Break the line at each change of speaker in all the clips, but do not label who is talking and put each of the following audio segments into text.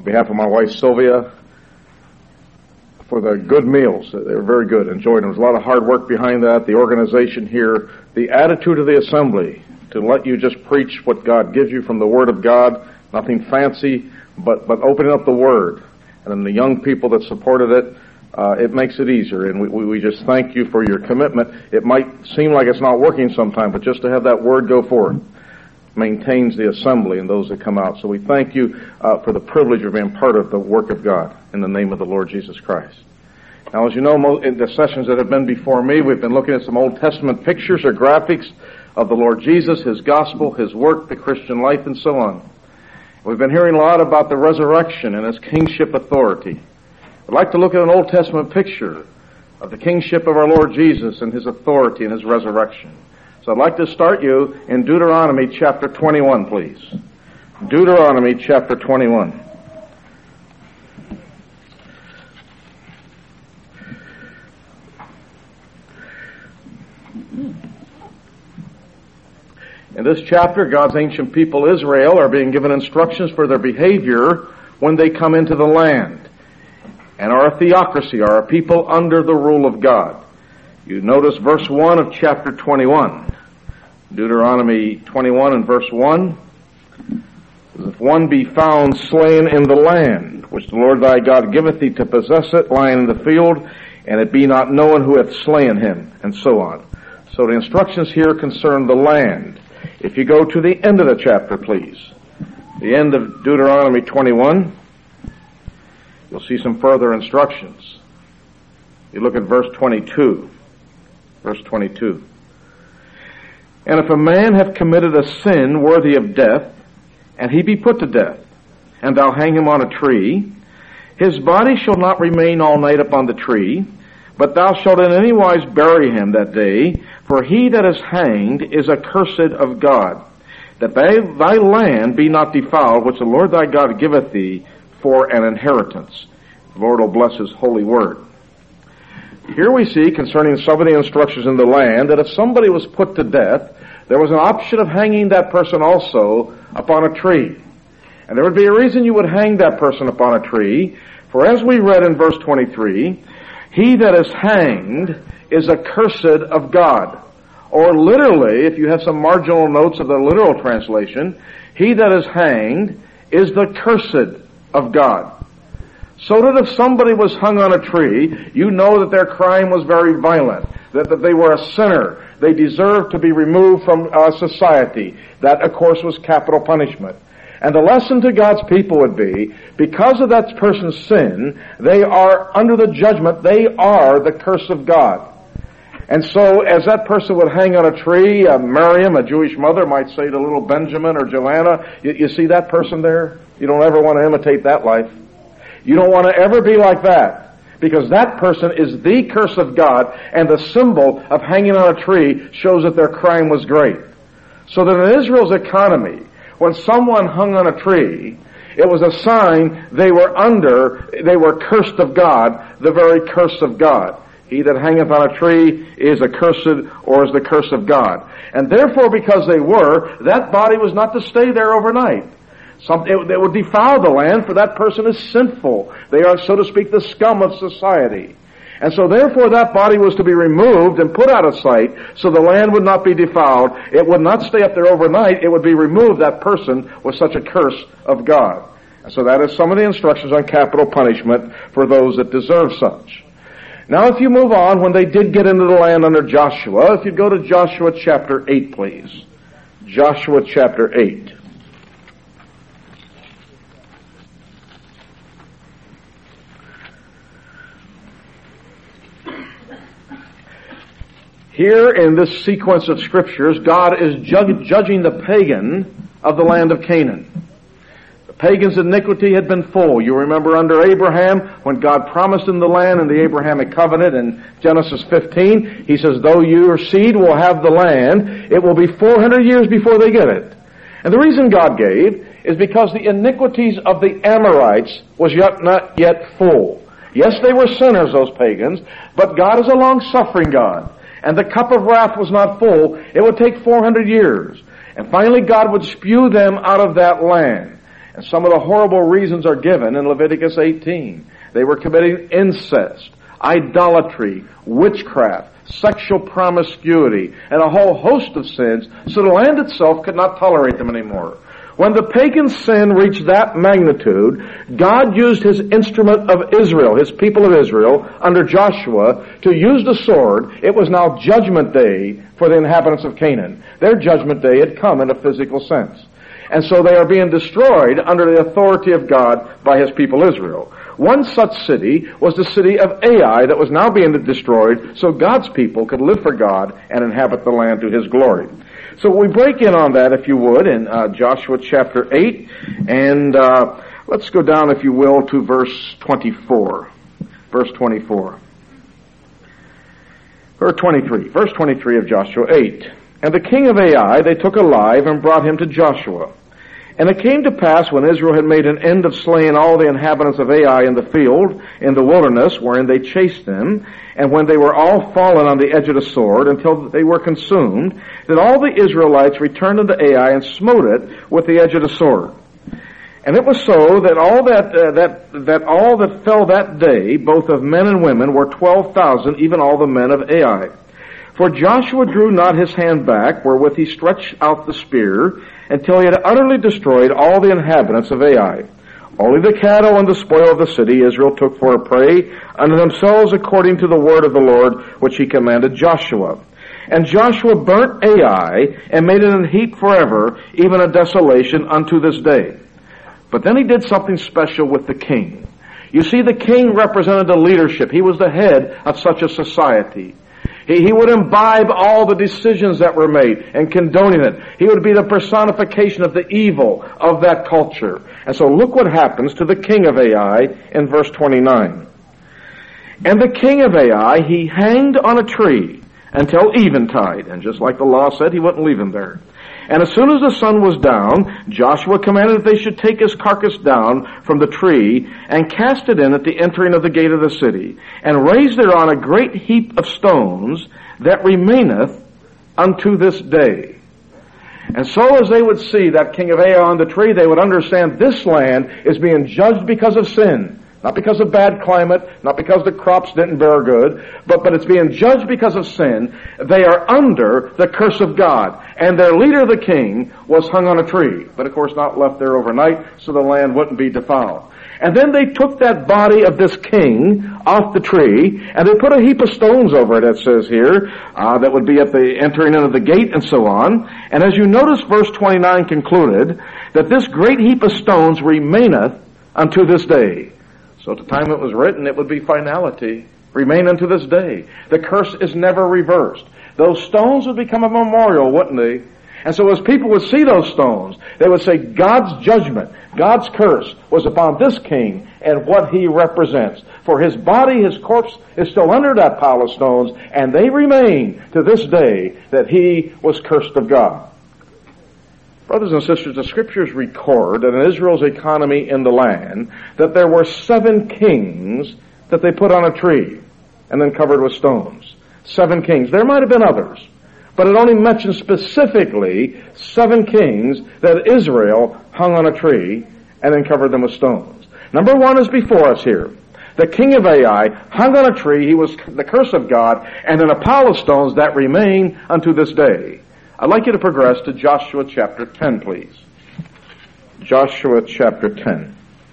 behalf of my wife Sylvia, for the good meals. They were very good. Enjoyed them. There was a lot of hard work behind that. The organization here, the attitude of the assembly to let you just preach what God gives you from the Word of God, nothing fancy, but opening up the Word. And then the young people that supported it, it makes it easier. And we just thank you for your commitment. It might seem like it's not working sometimes, but just to have that Word go forth maintains the assembly and those that come out. So we thank you for the privilege of being part of the work of God in the name of the Lord Jesus Christ. Now, as you know, in the sessions that have been before me, we've been looking at some Old Testament pictures or graphics of the Lord Jesus, His gospel, His work, the Christian life, and so on. We've been hearing a lot about the resurrection and His kingship authority. I'd like to look at an Old Testament picture of the kingship of our Lord Jesus and His authority and His resurrection. So I'd like to start you in Deuteronomy chapter 21, please. Deuteronomy chapter 21. In this chapter, God's ancient people, Israel, are being given instructions for their behavior when they come into the land, and are a theocracy, are a people under the rule of God. You notice verse 1 of chapter 21. Deuteronomy 21 and verse 1. If one be found slain in the land, which the Lord thy God giveth thee to possess it, lying in the field, and it be not known who hath slain him, and so on. So the instructions here concern the land. If you go to the end of the chapter, please. The end of Deuteronomy 21, you'll see some further instructions. You look at verse 22. Verse 22. And if a man have committed a sin worthy of death, and he be put to death, and thou hang him on a tree, his body shall not remain all night upon the tree, but thou shalt in any wise bury him that day, for he that is hanged is accursed of God, that thy land be not defiled, which the Lord thy God giveth thee for an inheritance. The Lord will bless His holy word. Here we see, concerning some of the instructions in the land, that if somebody was put to death, there was an option of hanging that person also upon a tree. And there would be a reason you would hang that person upon a tree, for as we read in verse 23, he that is hanged is accursed of God. Or literally, if you have some marginal notes of the literal translation, he that is hanged is the cursed of God. So that if somebody was hung on a tree, you know that their crime was very violent, that they were a sinner. They deserved to be removed from society. That, of course, was capital punishment. And the lesson to God's people would be, because of that person's sin, they are under the judgment, they are the curse of God. And so, as that person would hang on a tree, Miriam, a Jewish mother, might say to little Benjamin or Joanna, you see that person there? You don't ever want to imitate that life. You don't want to ever be like that, because that person is the curse of God, and the symbol of hanging on a tree shows that their crime was great. So that in Israel's economy, when someone hung on a tree, it was a sign they were cursed of God, the very curse of God. He that hangeth on a tree is accursed, or is the curse of God. And therefore, because they were, that body was not to stay there overnight. It would defile the land, for that person is sinful. They are, so to speak, the scum of society. And so therefore that body was to be removed and put out of sight, so the land would not be defiled. It would not stay up there overnight. It would be removed. That person was such a curse of God. And so that is some of the instructions on capital punishment for those that deserve such. Now if you move on, when they did get into the land under Joshua, if you go to Joshua chapter 8, please. Joshua chapter 8. Here in this sequence of scriptures, God is judging the pagan of the land of Canaan. The pagan's iniquity had been full. You remember under Abraham, when God promised him the land in the Abrahamic covenant in Genesis 15, He says, though your seed will have the land, it will be 400 years before they get it. And the reason God gave is because the iniquities of the Amorites was not yet full. Yes, they were sinners, those pagans, but God is a long-suffering God. And the cup of wrath was not full. It would take 400 years. And finally God would spew them out of that land. And some of the horrible reasons are given in Leviticus 18. They were committing incest, idolatry, witchcraft, sexual promiscuity, and a whole host of sins, so the land itself could not tolerate them anymore. When the pagan sin reached that magnitude, God used his instrument of Israel, his people of Israel, under Joshua, to use the sword. It was now judgment day for the inhabitants of Canaan. Their judgment day had come in a physical sense. And so they are being destroyed under the authority of God by his people Israel. One such city was the city of Ai that was now being destroyed so God's people could live for God and inhabit the land to his glory. So we break in on that, if you would, in Joshua chapter 8, and let's go down, if you will, to verse 24. Verse 24. Or 23. Verse 23 of Joshua 8. And the king of Ai they took alive and brought him to Joshua. And it came to pass, when Israel had made an end of slaying all the inhabitants of Ai in the field, in the wilderness, wherein they chased them, and when they were all fallen on the edge of the sword, until they were consumed, that all the Israelites returned unto Ai and smote it with the edge of the sword. And it was so that all that fell that day, both of men and women, were 12,000, even all the men of Ai. For Joshua drew not his hand back, wherewith he stretched out the spear, until he had utterly destroyed all the inhabitants of Ai. Only the cattle and the spoil of the city Israel took for a prey unto themselves, according to the word of the Lord, which he commanded Joshua. And Joshua burnt Ai, and made it an heap forever, even a desolation unto this day. But then he did something special with the king. You see, the king represented the leadership. He was the head of such a society. He would imbibe all the decisions that were made and condoning it. He would be the personification of the evil of that culture. And so look what happens to the king of Ai in verse 29. And the king of Ai he hanged on a tree until eventide. And just like the law said, he wouldn't leave him there. And as soon as the sun was down, Joshua commanded that they should take his carcass down from the tree and cast it in at the entering of the gate of the city, and raise thereon a great heap of stones that remaineth unto this day. And so as they would see that king of Ai on the tree, they would understand this land is being judged because of sin. Not because of bad climate, not because the crops didn't bear good, but it's being judged because of sin. They are under the curse of God. And their leader, the king, was hung on a tree. But of course not left there overnight, so the land wouldn't be defiled. And then they took that body of this king off the tree, and they put a heap of stones over it, it says here, that would be at the entering into the gate and so on. And as you notice, verse 29 concluded, that this great heap of stones remaineth unto this day. So at the time it was written, it would be finality. Remain unto this day. The curse is never reversed. Those stones would become a memorial, wouldn't they? And so as people would see those stones, they would say God's judgment, God's curse was upon this king and what he represents. For his body, his corpse, is still under that pile of stones, and they remain to this day that he was cursed of God. Brothers and sisters, the scriptures record that in Israel's economy in the land, that there were 7 kings that they put on a tree and then covered with stones. 7 kings. There might have been others, but it only mentions specifically 7 kings that Israel hung on a tree and then covered them with stones. Number 1 is before us here. The king of Ai hung on a tree. He was the curse of God, and then a pile of stones that remain unto this day. I'd like you to progress to Joshua chapter 10, please. Joshua chapter 10.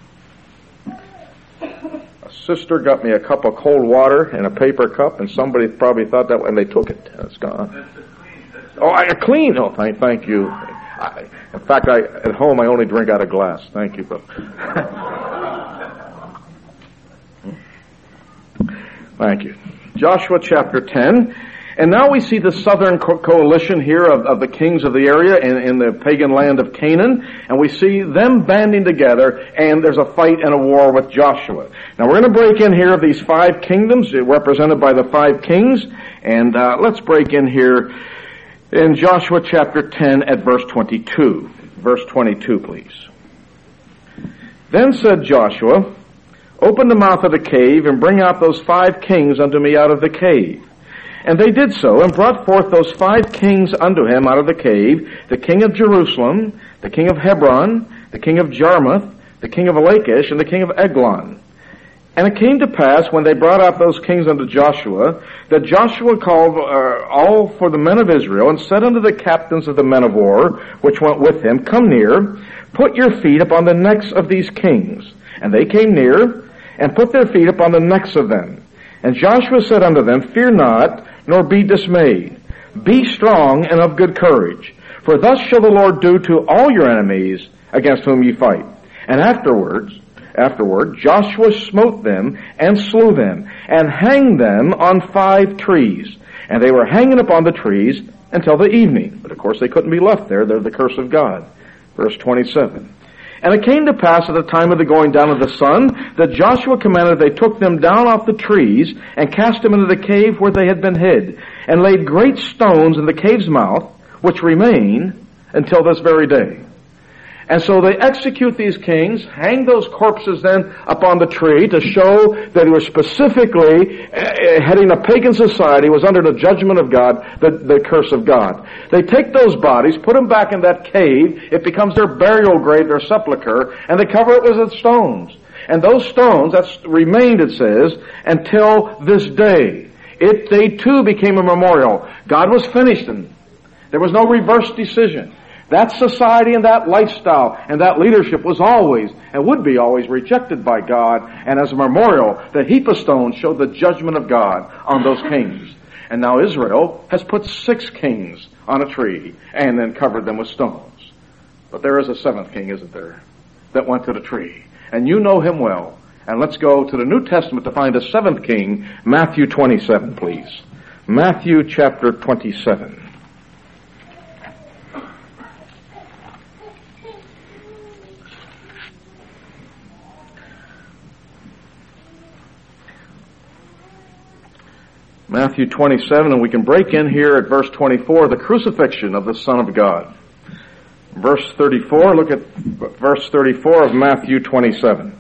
A sister got me a cup of cold water in a paper cup, and somebody probably thought that when they took it, it's gone. A clean. Oh, thank you. In fact, at home I only drink out of glass. Thank you, brother. Thank you. Joshua chapter 10. And now we see the southern coalition here of the kings of the area in the pagan land of Canaan, and we see them banding together, and there's a fight and a war with Joshua. Now we're going to break in here of these 5 kingdoms represented by the 5 kings, and let's break in here in Joshua chapter 10 at verse 22. Verse 22, please. Then said Joshua, open the mouth of the cave, and bring out those 5 kings unto me out of the cave. And they did so, and brought forth those 5 kings unto him out of the cave, the king of Jerusalem, the king of Hebron, the king of Jarmuth, the king of Lachish, and the king of Eglon. And it came to pass, when they brought out those kings unto Joshua, that Joshua called all for the men of Israel, and said unto the captains of the men of war, which went with him, Come near, put your feet upon the necks of these kings. And they came near, and put their feet upon the necks of them. And Joshua said unto them, Fear not, nor be dismayed. Be strong and of good courage. For thus shall the Lord do to all your enemies against whom ye fight. And afterward, Joshua smote them and slew them, and hanged them on 5 trees. And they were hanging upon the trees until the evening. But of course they couldn't be left there. They're the curse of God. Verse 27. And it came to pass at the time of the going down of the sun, that Joshua commanded they took them down off the trees, and cast them into the cave where they had been hid, and laid great stones in the cave's mouth, which remain until this very day. And so they execute these kings, hang those corpses then upon the tree to show that he was specifically heading a pagan society, was under the judgment of God, the curse of God. They take those bodies, put them back in that cave, it becomes their burial grave, their sepulcher, and they cover it with stones. And those stones, that's remained, it says, until this day. They too became a memorial. God was finished, and there was no reverse decision. That society and that lifestyle and that leadership was always and would be always rejected by God. And as a memorial, the heap of stones showed the judgment of God on those kings. And now Israel has put 6 kings on a tree and then covered them with stones. But there is a 7th king, isn't there, that went to the tree. And you know him well. And let's go to the New Testament to find a 7th king, Matthew 27, please. Matthew chapter 27. Matthew 27, and we can break in here at verse 24, the crucifixion of the Son of God. Verse 34, look at verse 34 of Matthew 27.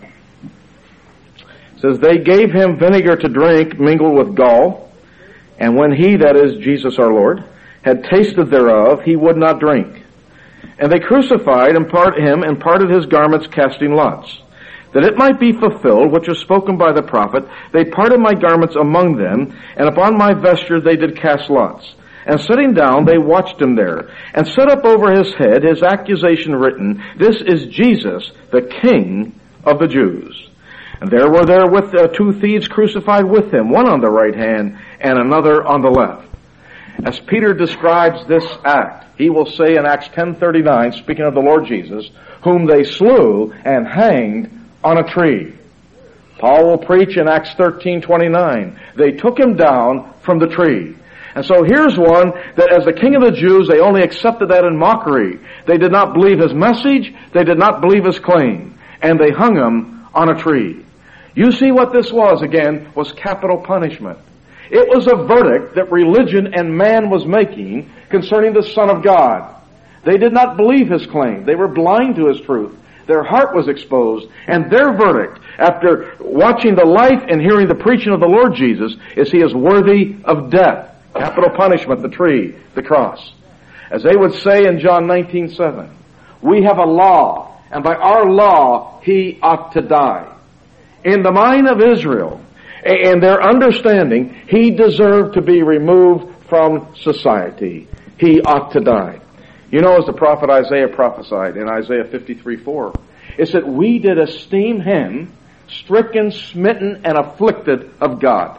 It says, They gave him vinegar to drink mingled with gall, and when he, that is Jesus our Lord, had tasted thereof, he would not drink. And they crucified and parted his garments, casting lots. That it might be fulfilled, which was spoken by the prophet, they parted my garments among them, and upon my vesture they did cast lots. And sitting down, they watched him there, and set up over his head his accusation written, This is Jesus, the King of the Jews. And there were with 2 thieves crucified with him, one on the right hand and another on the left. As Peter describes this act, he will say in Acts 10:39, speaking of the Lord Jesus, whom they slew and hanged on a tree. Paul will preach in Acts 13:29. They took him down from the tree. And so here's one that as the King of the Jews, they only accepted that in mockery. They did not believe his message. They did not believe his claim. And they hung him on a tree. You see what this was, again, was capital punishment. It was a verdict that religion and man was making concerning the Son of God. They did not believe his claim. They were blind to his truth. Their heart was exposed, and their verdict, after watching the life and hearing the preaching of the Lord Jesus, is he is worthy of death. Capital punishment, the tree, the cross. As they would say in John 19:7, we have a law, and by our law he ought to die. In the mind of Israel, and their understanding, he deserved to be removed from society. He ought to die. You know, as the prophet Isaiah prophesied in Isaiah 53:4, it said, We did esteem him stricken, smitten, and afflicted of God.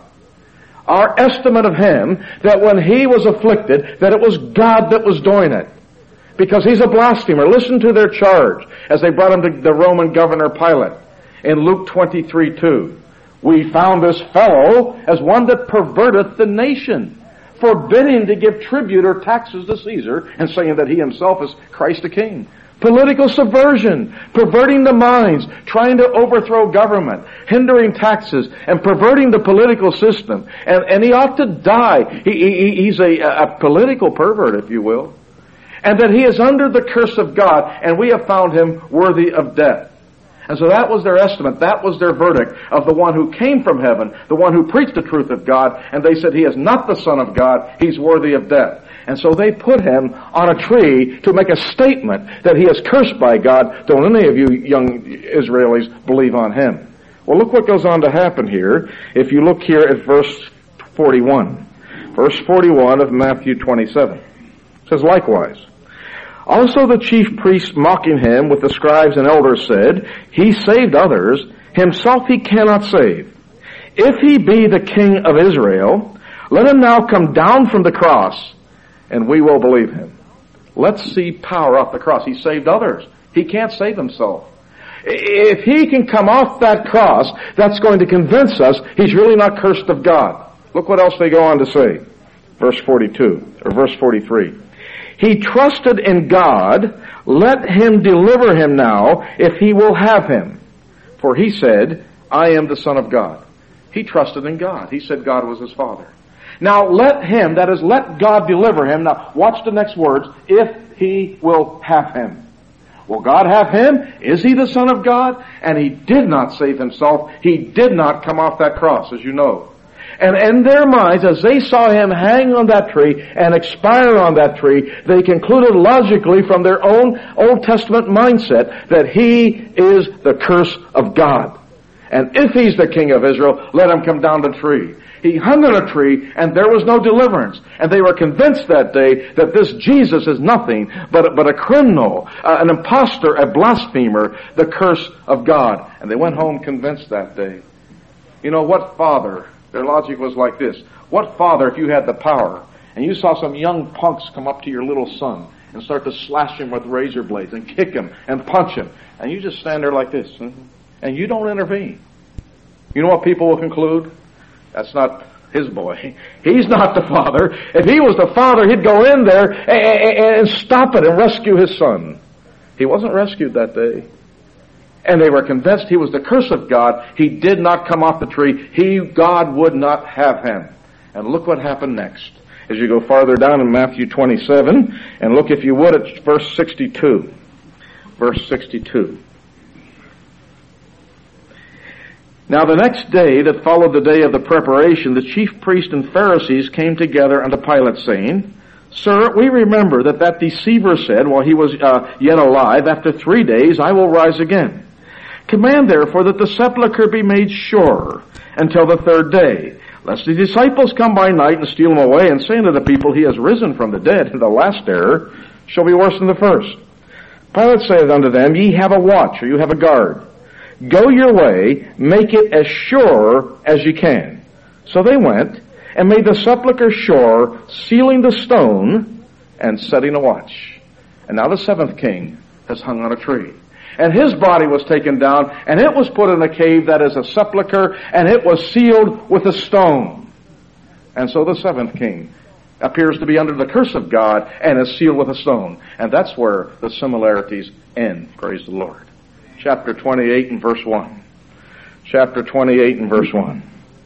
Our estimate of him, that when he was afflicted, that it was God that was doing it. Because he's a blasphemer. Listen to their charge as they brought him to the Roman governor Pilate in Luke 23:2. We found this fellow as one that perverteth the nation, forbidding to give tribute or taxes to Caesar, and saying that he himself is Christ the King. Political subversion, perverting the minds, trying to overthrow government, hindering taxes, and perverting the political system. And he ought to die. He's a political pervert, if you will. And that he is under the curse of God, and we have found him worthy of death. And so that was their estimate. That was their verdict of the one who came from heaven, the one who preached the truth of God, and they said he is not the Son of God, he's worthy of death. And so they put him on a tree to make a statement that he is cursed by God. Don't any of you young Israelis believe on him? Well, look what goes on to happen here. If you look here at verse 41. Verse 41 of Matthew 27. It says, likewise, also the chief priests mocking him with the scribes and elders said, he saved others, himself he cannot save. If he be the king of Israel, let him now come down from the cross, and we will believe him. Let's see power off the cross. He saved others. He can't save himself. If he can come off that cross, that's going to convince us he's really not cursed of God. Look what else they go on to say. Verse 42, or verse 43. He trusted in God, let him deliver him now, if he will have him. For he said, I am the Son of God. He trusted in God. He said God was his Father. Now let him, that is, let God deliver him. Now watch the next words, if he will have him. Will God have him? Is he the Son of God? And he did not save himself. He did not come off that cross, as you know. And in their minds, as they saw him hang on that tree and expire on that tree, they concluded logically from their own Old Testament mindset that he is the curse of God. And if he's the king of Israel, let him come down the tree. He hung on a tree, and there was no deliverance. And they were convinced that day that this Jesus is nothing but a criminal, an impostor, a blasphemer, the curse of God. And they went home convinced that day. You know, what father... Their logic was like this. What father, if you had the power, and you saw some young punks come up to your little son and start to slash him with razor blades and kick him and punch him, and you just stand there like this, and you don't intervene. You know what people will conclude? That's not his boy. He's not the father. If he was the father, he'd go in there and stop it and rescue his son. He wasn't rescued that day. And they were convinced he was the curse of God. He did not come off the tree. God would not have him. And look what happened next. As you go farther down in Matthew 27, and look, if you would, at verse 62. Verse 62. Now the next day that followed the day of the preparation, the chief priests and Pharisees came together unto Pilate, saying, Sir, we remember that deceiver said, while he was yet alive, after 3 days I will rise again. Command therefore that the sepulchre be made sure until the 3rd day, lest the disciples come by night and steal him away, and say unto the people, he has risen from the dead, and the last error shall be worse than the first. Pilate saith unto them, Ye have a watch, or you have a guard. Go your way, make it as sure as ye can. So they went, and made the sepulchre sure, sealing the stone, and setting a watch. And now the 7th king has hung on a tree. And his body was taken down, and it was put in a cave that is a sepulchre, and it was sealed with a stone. And so the 7th king appears to be under the curse of God, and is sealed with a stone. And that's where the similarities end. Praise the Lord. Chapter 28 and verse 1. Chapter 28 and verse 1.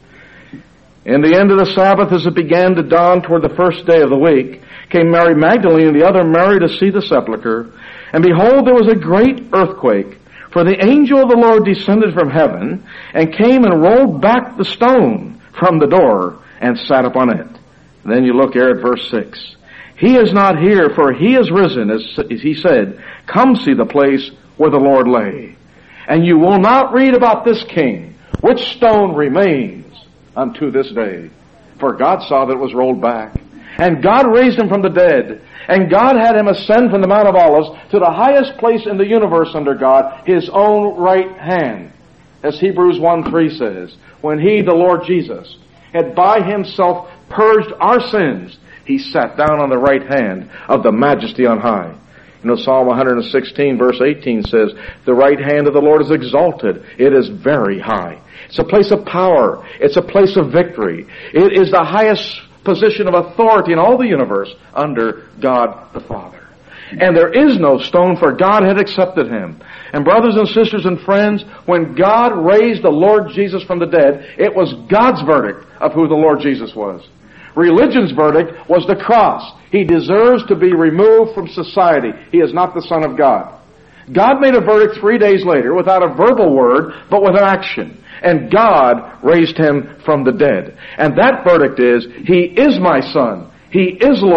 In the end of the Sabbath, as it began to dawn toward the 1st day of the week, came Mary Magdalene and the other Mary to see the sepulchre. And behold, there was a great earthquake, for the angel of the Lord descended from heaven, and came and rolled back the stone from the door, and sat upon it. And then you look here at verse 6. He is not here, for he is risen, as he said, come see the place where the Lord lay. And you will not read about this king, which stone remains unto this day. For God saw that it was rolled back. And God raised him from the dead. And God had him ascend from the Mount of Olives to the highest place in the universe under God, his own right hand. As Hebrews 1:3 says, when he, the Lord Jesus, had by himself purged our sins, he sat down on the right hand of the Majesty on high. You know, Psalm 116 verse 18 says, the right hand of the Lord is exalted. It is very high. It's a place of power. It's a place of victory. It is the highest position of authority in all the universe under God the Father. And there is no stone, for God had accepted him. And brothers and sisters and friends, when God raised the Lord Jesus from the dead, it was God's verdict of who the Lord Jesus was. Religion's verdict was the cross. He deserves to be removed from society. He is not the Son of God. God made a verdict 3 days later without a verbal word, but with an action. And God raised him from the dead. And that verdict is, he is my Son. He is Lord.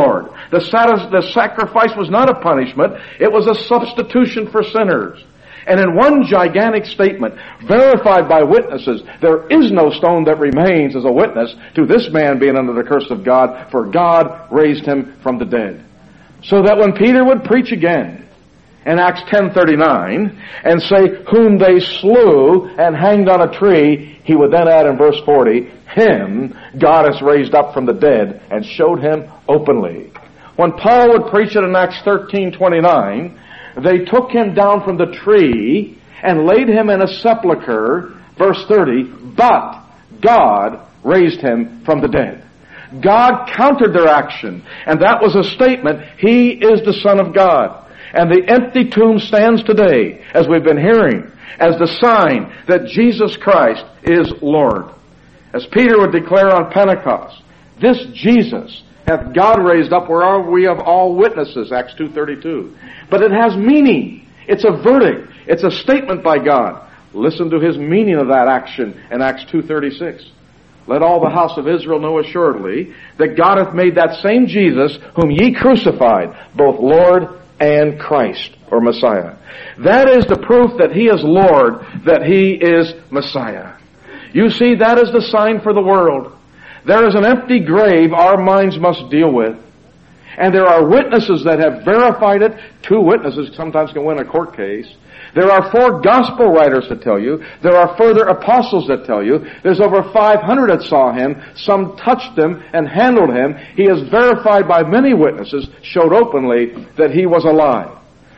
The sacrifice was not a punishment. It was a substitution for sinners. And in one gigantic statement, verified by witnesses, there is no stone that remains as a witness to this man being under the curse of God, for God raised him from the dead. So that when Peter would preach again in Acts 10:39 and say, whom they slew and hanged on a tree, he would then add in verse 40, him God has raised up from the dead and showed him openly. When Paul would preach it in Acts 13:29, they took him down from the tree and laid him in a sepulcher, verse 30, but God raised him from the dead. God countered their action, and that was a statement, he is the Son of God. And the empty tomb stands today, as we've been hearing, as the sign that Jesus Christ is Lord. As Peter would declare on Pentecost, this Jesus hath God raised up, whereof we have all witnesses, Acts 2:32. But it has meaning. It's a verdict. It's a statement by God. Listen to his meaning of that action in Acts 2:36. Let all the house of Israel know assuredly that God hath made that same Jesus whom ye crucified, both Lord and Christ, or Messiah. That is the proof that he is Lord, that he is Messiah. You see, that is the sign for the world. There is an empty grave our minds must deal with. And there are witnesses that have verified it. 2 witnesses sometimes can win a court case. There are 4 gospel writers that tell you. There are further apostles that tell you. There's over 500 that saw him. Some touched him and handled him. He is verified by many witnesses, showed openly that he was alive.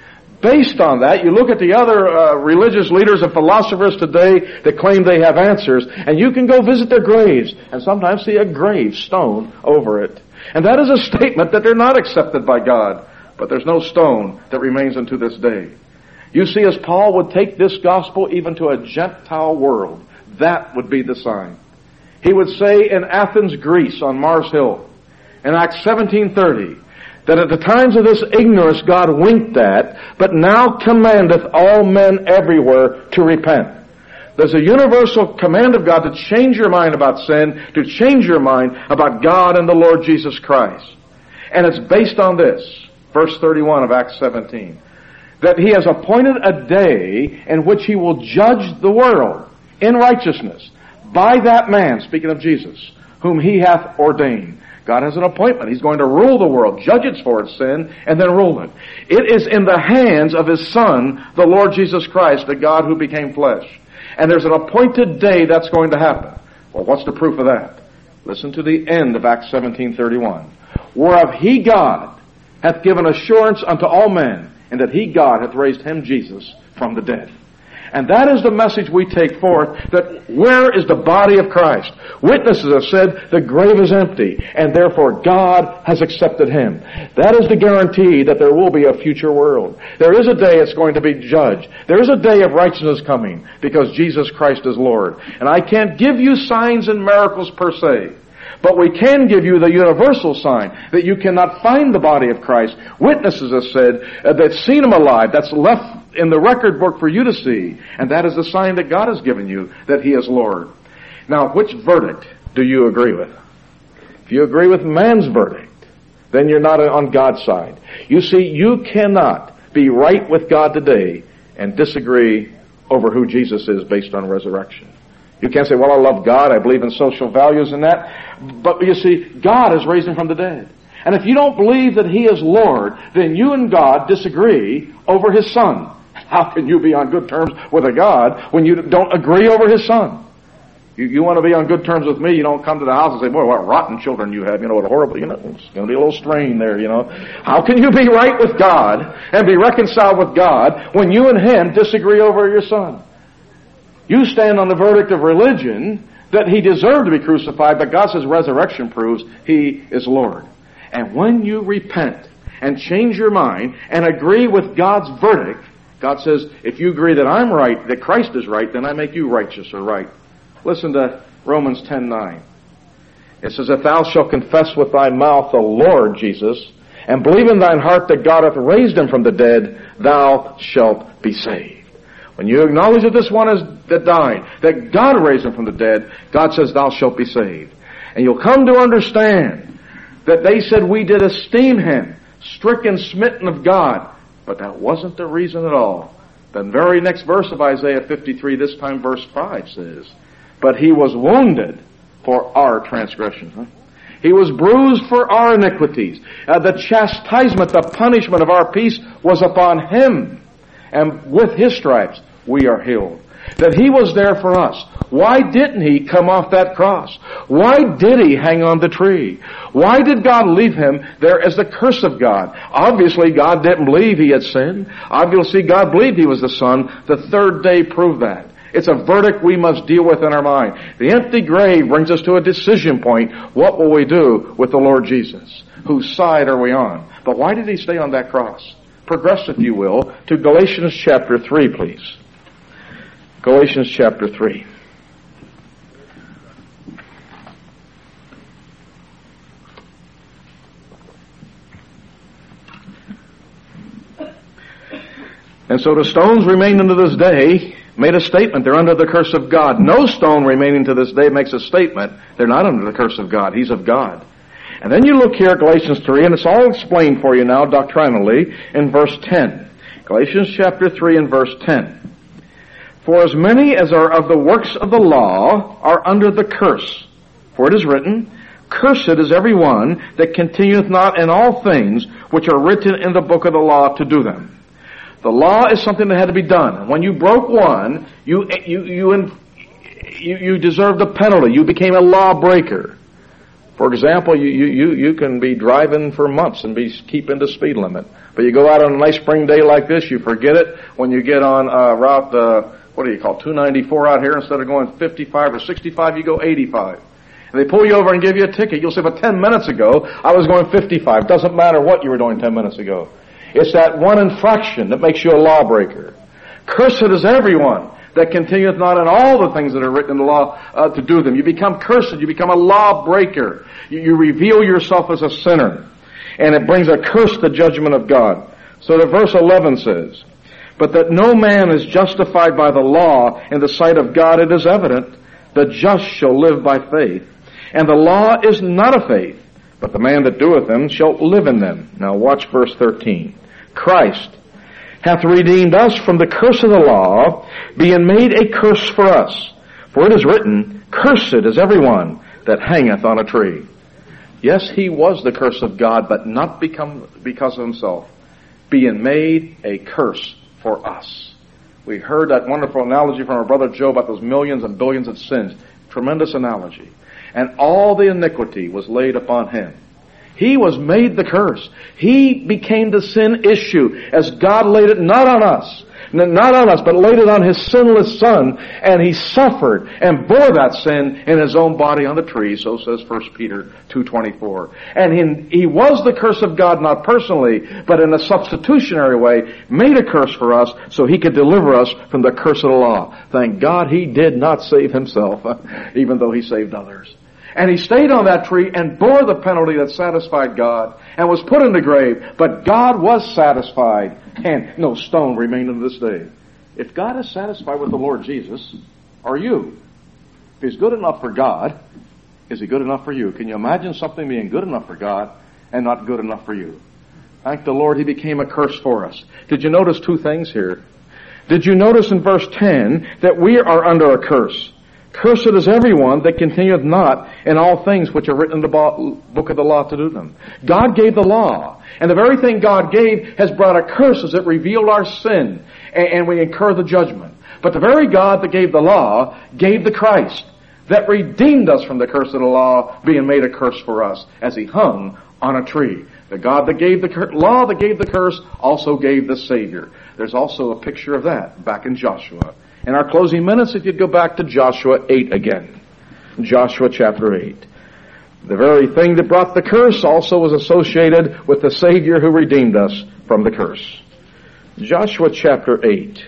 Based on that, you look at the other religious leaders and philosophers today that claim they have answers, and you can go visit their graves and sometimes see a gravestone over it. And that is a statement that they're not accepted by God, but there's no stone that remains unto this day. You see, as Paul would take this gospel even to a Gentile world, that would be the sign. He would say in Athens, Greece, on Mars Hill, in Acts 17:30, that at the times of this ignorance God winked at, but now commandeth all men everywhere to repent. There's a universal command of God to change your mind about sin, to change your mind about God and the Lord Jesus Christ. And it's based on this, verse 31 of Acts 17, that he has appointed a day in which he will judge the world in righteousness by that man, speaking of Jesus, whom he hath ordained. God has an appointment. He's going to rule the world, judge it for its sin, and then rule it. It is in the hands of his Son, the Lord Jesus Christ, the God who became flesh. And there's an appointed day that's going to happen. Well, what's the proof of that? Listen to the end of Acts 17:31. Whereof he, God, hath given assurance unto all men, and that he, God, hath raised him, Jesus, from the dead. And that is the message we take forth, that where is the body of Christ? Witnesses have said the grave is empty, and therefore God has accepted him. That is the guarantee that there will be a future world. There is a day it's going to be judged. There is a day of righteousness coming, because Jesus Christ is Lord. And I can't give you signs and miracles per se, but we can give you the universal sign that you cannot find the body of Christ. Witnesses have said they've seen him alive. That's left in the record book for you to see. And that is the sign that God has given you, that he is Lord. Now, which verdict do you agree with? If you agree with man's verdict, then you're not on God's side. You see, you cannot be right with God today and disagree over who Jesus is based on resurrection. You can't say, well, I love God, I believe in social values and that. But you see, God has raised him from the dead. And if you don't believe that he is Lord, then you and God disagree over his Son. How can you be on good terms with a God when you don't agree over his Son? You want to be on good terms with me, you don't come to the house and say, boy, what rotten children you have, what horrible, it's going to be a little strain there, How can you be right with God and be reconciled with God when you and him disagree over your Son? You stand on the verdict of religion that he deserved to be crucified, but God says resurrection proves he is Lord. And when you repent and change your mind and agree with God's verdict, God says, if you agree that I'm right, that Christ is right, then I make you righteous or right. Listen to Romans 10:9. It says, if thou shalt confess with thy mouth the Lord Jesus, and believe in thine heart that God hath raised him from the dead, thou shalt be saved. When you acknowledge that this one that died, that God raised him from the dead, God says, thou shalt be saved. And you'll come to understand that they said we did esteem him, stricken, smitten of God. But that wasn't the reason at all. The very next verse of Isaiah 53, this time verse 5 says, but he was wounded for our transgressions. He was bruised for our iniquities. The chastisement, the punishment of our peace was upon him. And with his stripes we are healed. That he was there for us. Why didn't he come off that cross? Why did he hang on the tree? Why did God leave him there as the curse of God? Obviously God didn't believe he had sinned. Obviously God believed he was the Son. The third day proved that. It's a verdict we must deal with in our mind. The empty grave brings us to a decision point. What will we do with the Lord Jesus? Whose side are we on? But why did he stay on that cross? Progress, if you will, to Galatians chapter 3, please. Galatians chapter 3. And so the stones remain unto this day made a statement. They're under the curse of God. No stone remaining to this day makes a statement. They're not under the curse of God. He's of God. And then you look here at Galatians 3, and it's all explained for you now doctrinally in verse 10. Galatians chapter 3 and verse 10. For as many as are of the works of the law are under the curse. For it is written, cursed is every one that continueth not in all things which are written in the book of the law to do them. The law is something that had to be done. And when you broke one, you deserved a penalty. You became a lawbreaker. For example, you can be driving for months and be keeping the speed limit. But you go out on a nice spring day like this, you forget it. When you get on route, 294 out here, instead of going 55 or 65, you go 85. And they pull you over and give you a ticket. You'll say, but 10 minutes ago, I was going 55. Doesn't matter what you were doing 10 minutes ago. It's that one infraction that makes you a lawbreaker. Cursed is everyone that continueth not in all the things that are written in the law to do them. You become cursed. You become a lawbreaker. You reveal yourself as a sinner. And it brings a curse to the judgment of God. So that verse 11 says, but that no man is justified by the law in the sight of God, it is evident, the just shall live by faith. And the law is not of faith, but the man that doeth them shall live in them. Now watch verse 13. Christ hath redeemed us from the curse of the law, being made a curse for us. For it is written, cursed is every one that hangeth on a tree. Yes, he was the curse of God, but not because of himself. Being made a curse for us. We heard that wonderful analogy from our brother Joe about those millions and billions of sins. Tremendous analogy. And all the iniquity was laid upon him. He was made the curse. He became the sin issue as God laid it not on us, but laid it on his sinless Son, and he suffered and bore that sin in his own body on the tree, so says 1 Peter 2:24. And he was the curse of God, not personally, but in a substitutionary way, made a curse for us so he could deliver us from the curse of the law. Thank God he did not save himself, even though he saved others. And he stayed on that tree and bore the penalty that satisfied God and was put in the grave. But God was satisfied, and no stone remained to this day. If God is satisfied with the Lord Jesus, are you? If he's good enough for God, is he good enough for you? Can you imagine something being good enough for God and not good enough for you? Thank the Lord he became a curse for us. Did you notice two things here? Did you notice in verse 10 that we are under a curse? Cursed is everyone that continueth not in all things which are written in the book of the law to do them. God gave the law. And the very thing God gave has brought a curse as it revealed our sin. And we incur the judgment. But the very God that gave the law gave the Christ that redeemed us from the curse of the law, being made a curse for us as he hung on a tree. The God that gave the law, that gave the curse, also gave the Savior. There's also a picture of that back in Joshua. In our closing minutes, if you'd go back to Joshua 8 again. Joshua chapter 8. The very thing that brought the curse also was associated with the Savior who redeemed us from the curse. Joshua chapter 8.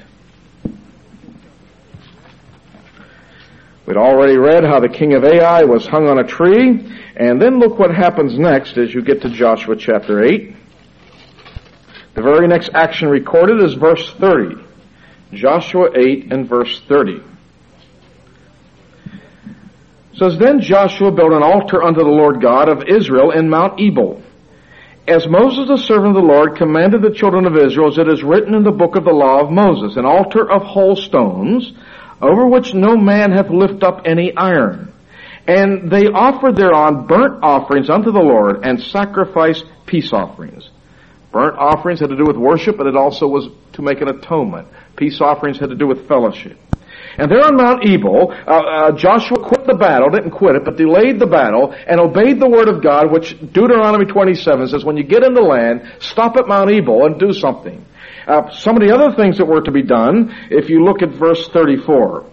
We'd already read how the king of Ai was hung on a tree. And then look what happens next as you get to Joshua chapter 8. The very next action recorded is verse 30. Joshua 8 and verse 30. It says, Then Joshua built an altar unto the Lord God of Israel in Mount Ebal. As Moses the servant of the Lord commanded the children of Israel, as it is written in the book of the law of Moses, an altar of whole stones, over which no man hath lift up any iron. And they offered thereon burnt offerings unto the Lord, and sacrificed peace offerings. Burnt offerings had to do with worship, but it also was to make an atonement. Peace offerings had to do with fellowship. And there on Mount Ebal, Joshua quit the battle, didn't quit it, but delayed the battle, and obeyed the word of God, which Deuteronomy 27 says, when you get in the land, stop at Mount Ebal and do something. Some of the other things that were to be done, if you look at verse 34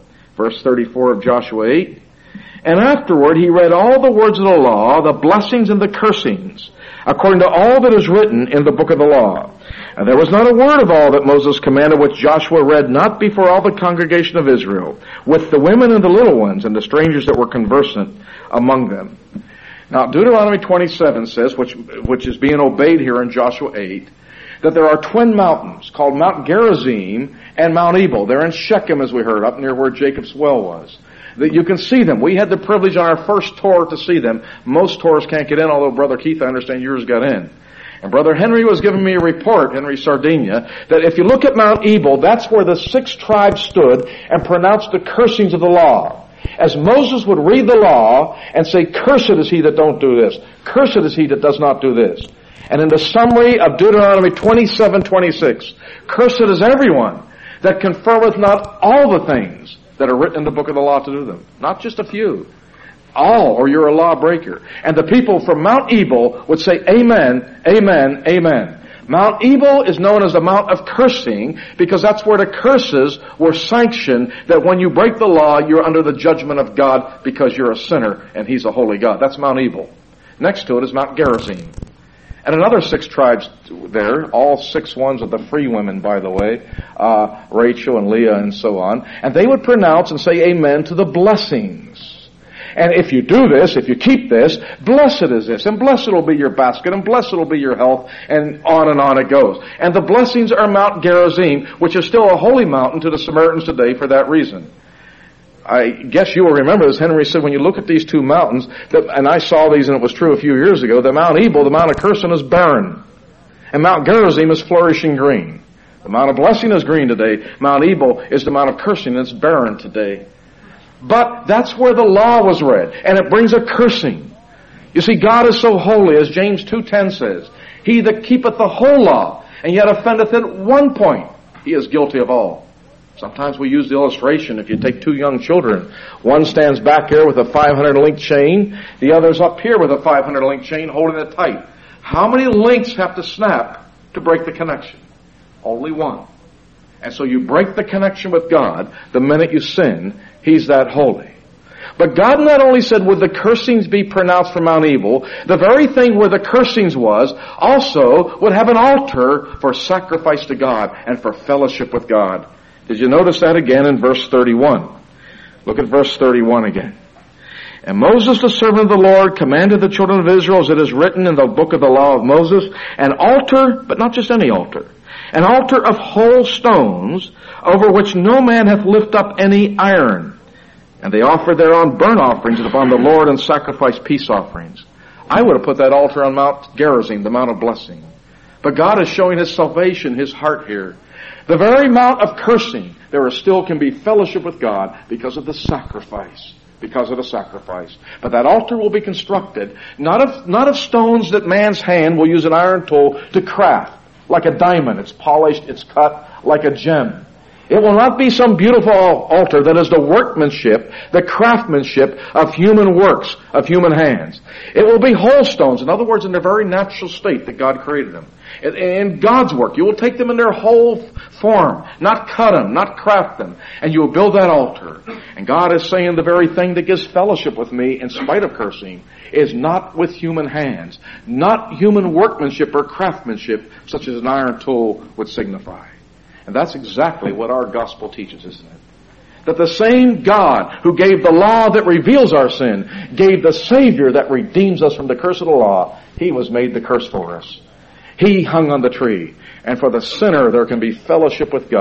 of Joshua 8, And afterward he read all the words of the law, the blessings and the cursings, according to all that is written in the book of the law. And there was not a word of all that Moses commanded which Joshua read not before all the congregation of Israel, with the women and the little ones and the strangers that were conversant among them. Now Deuteronomy 27 says, which is being obeyed here in Joshua 8, that there are twin mountains called Mount Gerizim and Mount Ebal. They're in Shechem, as we heard, up near where Jacob's well was. That you can see them. We had the privilege on our first tour to see them. Most tours can't get in, although Brother Keith, I understand yours got in. And Brother Henry was giving me a report, Henry Sardinia, that if you look at Mount Ebal, that's where the 6 tribes stood and pronounced the cursings of the law. As Moses would read the law and say, Cursed is he that don't do this. Cursed is he that does not do this. And in the summary of Deuteronomy 27:26, Cursed is everyone that confirmeth not all the things that are written in the book of the law to do them. Not just a few. All, or you're a lawbreaker. And the people from Mount Ebal would say, Amen, Amen, Amen. Mount Ebal is known as the Mount of Cursing because that's where the curses were sanctioned, that when you break the law, you're under the judgment of God because you're a sinner and He's a holy God. That's Mount Ebal. Next to it is Mount Gerizim. And another 6 tribes there, all 6 ones of the free women, by the way, Rachel and Leah and so on. And they would pronounce and say amen to the blessings. And if you do this, if you keep this, blessed is this, and blessed will be your basket, and blessed will be your health, and on it goes. And the blessings are Mount Gerizim, which is still a holy mountain to the Samaritans today for that reason. I guess you will remember, as Henry said, when you look at these 2 mountains, and I saw these and it was true a few years ago, the Mount Ebal, the Mount of Cursing, is barren. And Mount Gerizim is flourishing green. The Mount of Blessing is green today. Mount Ebal is the Mount of Cursing, and it's barren today. But that's where the law was read, and it brings a cursing. You see, God is so holy, as James 2:10 says, He that keepeth the whole law, and yet offendeth at one point, he is guilty of all. Sometimes we use the illustration, if you take 2 young children, one stands back here with a 500-link chain, the other's up here with a 500-link chain holding it tight. How many links have to snap to break the connection? Only one. And so you break the connection with God the minute you sin. He's that holy. But God not only said, would the cursings be pronounced from Mount Ebal, the very thing where the cursings was also would have an altar for sacrifice to God and for fellowship with God. Did you notice that again in verse 31? Look at verse 31 again. And Moses, the servant of the Lord, commanded the children of Israel, as it is written in the book of the law of Moses, an altar, but not just any altar, an altar of whole stones, over which no man hath lift up any iron. And they offered thereon burnt offerings upon the Lord, and sacrificed peace offerings. I would have put that altar on Mount Gerizim, the Mount of Blessing. But God is showing His salvation, His heart here. The very Mount of Cursing, there still can be fellowship with God because of the sacrifice. Because of the sacrifice. But that altar will be constructed not of stones that man's hand will use an iron tool to craft. Like a diamond. It's polished, it's cut like a gem. It will not be some beautiful altar that is the workmanship, the craftsmanship of human works, of human hands. It will be whole stones. In other words, in their very natural state that God created them. In God's work, you will take them in their whole form, not cut them, not craft them, and you will build that altar. And God is saying the very thing that gives fellowship with me in spite of cursing is not with human hands, not human workmanship or craftsmanship such as an iron tool would signify. And that's exactly what our gospel teaches, isn't it? That the same God who gave the law that reveals our sin gave the Savior that redeems us from the curse of the law. He was made the curse for us. He hung on the tree. And for the sinner there can be fellowship with God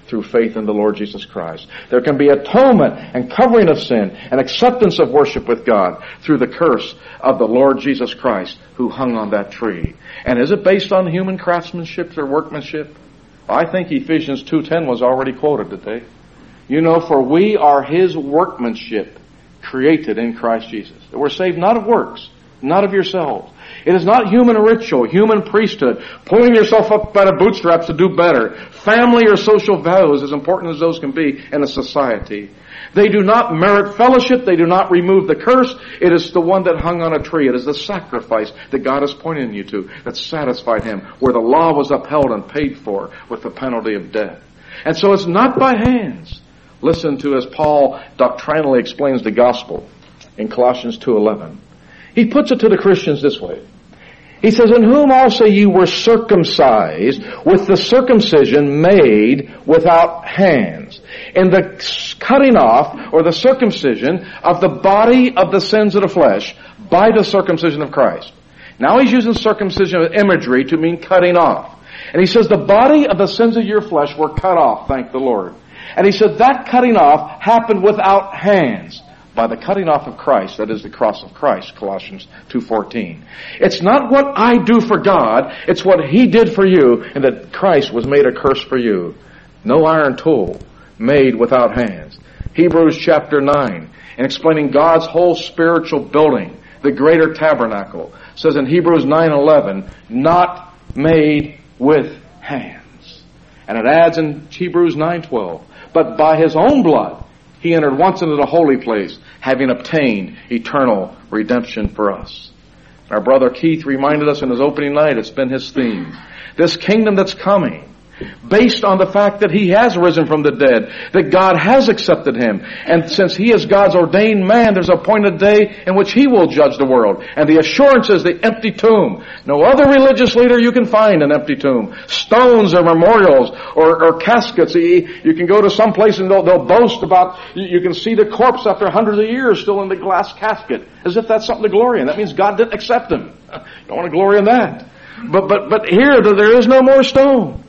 through faith in the Lord Jesus Christ. There can be atonement and covering of sin and acceptance of worship with God through the curse of the Lord Jesus Christ who hung on that tree. And is it based on human craftsmanship or workmanship? I think Ephesians 2:10 was already quoted today. You know, for we are His workmanship, created in Christ Jesus. That we're saved not of works, not of yourselves. It is not human ritual, human priesthood, pulling yourself up by the bootstraps to do better. Family or social values, as important as those can be in a society. They do not merit fellowship. They do not remove the curse. It is the one that hung on a tree. It is the sacrifice that God is pointing you to that satisfied Him, where the law was upheld and paid for with the penalty of death. And so it's not by hands. Listen to as Paul doctrinally explains the gospel in Colossians 2:11. He puts it to the Christians this way. He says, in whom also you were circumcised with the circumcision made without hands, in the cutting off or the circumcision of the body of the sins of the flesh by the circumcision of Christ. Now he's using circumcision of imagery to mean cutting off. And he says the body of the sins of your flesh were cut off, thank the Lord. And he said that cutting off happened without hands. By the cutting off of Christ, that is the cross of Christ, Colossians 2:14. It's not what I do for God, it's what He did for you, and that Christ was made a curse for you. No iron tool made without hands. Hebrews chapter 9, in explaining God's whole spiritual building, the greater tabernacle, says in Hebrews 9:11, not made with hands. And it adds in Hebrews 9:12, but by His own blood, He entered once into the holy place, having obtained eternal redemption for us. Our brother Keith reminded us in his opening night, it's been his theme. This kingdom that's coming, based on the fact that He has risen from the dead, that God has accepted Him, and since He is God's ordained man, there's a appointed day in which He will judge the world. And the assurance is the empty tomb. No other religious leader you can find an empty tomb. Stones or memorials or caskets. You can go to some place and they'll boast about, you can see the corpse after hundreds of years still in the glass casket, as if that's something to glory in. That means God didn't accept him. You don't want to glory in that. But here there is no more stone.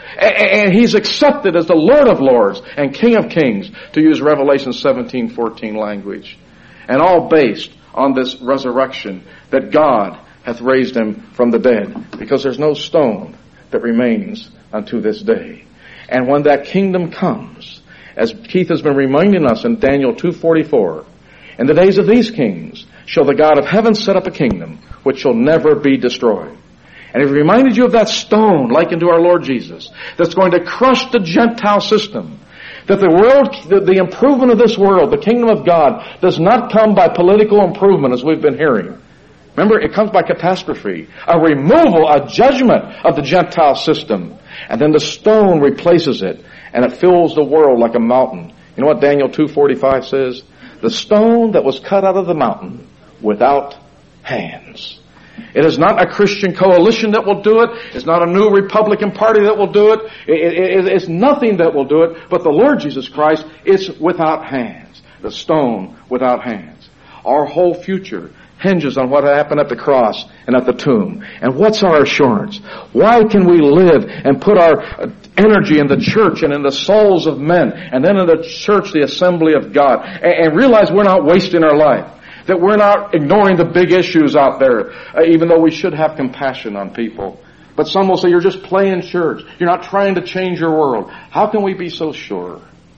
And He's accepted as the Lord of Lords and King of Kings, to use Revelation 17:14 language. And all based on this resurrection, that God hath raised Him from the dead, because there's no stone that remains unto this day. And when that kingdom comes, as Keith has been reminding us in Daniel 2:44, in the days of these kings shall the God of heaven set up a kingdom which shall never be destroyed. And He reminded you of that stone likened to our Lord Jesus that's going to crush the Gentile system. That the world, the improvement of this world, the kingdom of God, does not come by political improvement as we've been hearing. Remember, it comes by catastrophe. A removal, a judgment of the Gentile system. And then the stone replaces it, and it fills the world like a mountain. You know what Daniel 2:45 says? The stone that was cut out of the mountain without hands. It is not a Christian coalition that will do it. It's not a new Republican Party that will do it. It's nothing that will do it. But the Lord Jesus Christ is without hands. The stone without hands. Our whole future hinges on what happened at the cross and at the tomb. And what's our assurance? Why can we live and put our energy in the church and in the souls of men, and then in the church, the assembly of God, and realize we're not wasting our life? That we're not ignoring the big issues out there, even though we should have compassion on people. But some will say, you're just playing church. You're not trying to change your world. How can we be so sure?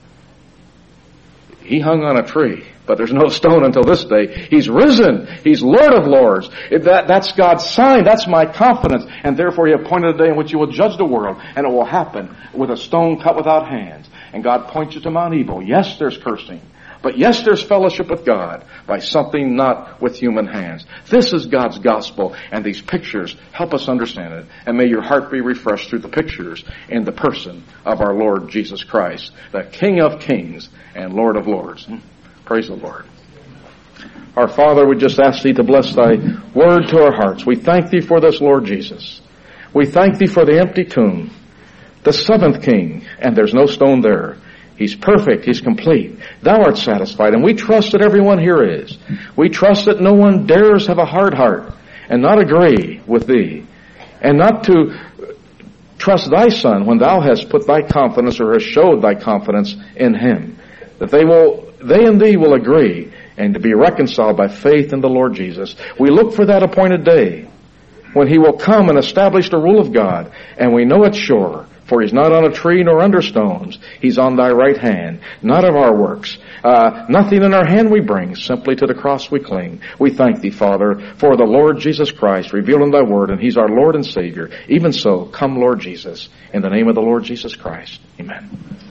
He hung on a tree, but there's no stone until this day. He's risen. He's Lord of Lords. That's God's sign. That's my confidence. And therefore He appointed a day in which He will judge the world. And it will happen with a stone cut without hands. And God points you to Mount Ebal. Yes, there's cursing. But yes, there's fellowship with God by something not with human hands. This is God's gospel, and these pictures help us understand it. And may your heart be refreshed through the pictures in the person of our Lord Jesus Christ, the King of Kings and Lord of Lords. Praise the Lord. Our Father, we just ask Thee to bless Thy word to our hearts. We thank Thee for this, Lord Jesus. We thank Thee for the empty tomb, the seventh King, and there's no stone there. He's perfect. He's complete. Thou art satisfied. And we trust that everyone here is. We trust that no one dares have a hard heart and not agree with Thee, and not to trust thy Son when thou hast put thy confidence or hast showed thy confidence in him. That they and thee will agree and to be reconciled by faith in the Lord Jesus. We look for that appointed day when he will come and establish the rule of God, and we know it's sure, for he's not on a tree nor under stones. He's on thy right hand, not of our works. Nothing in our hand we bring, simply to the cross we cling. We thank thee, Father, for the Lord Jesus Christ revealed in thy word, and he's our Lord and Savior. Even so, come, Lord Jesus, in the name of the Lord Jesus Christ. Amen.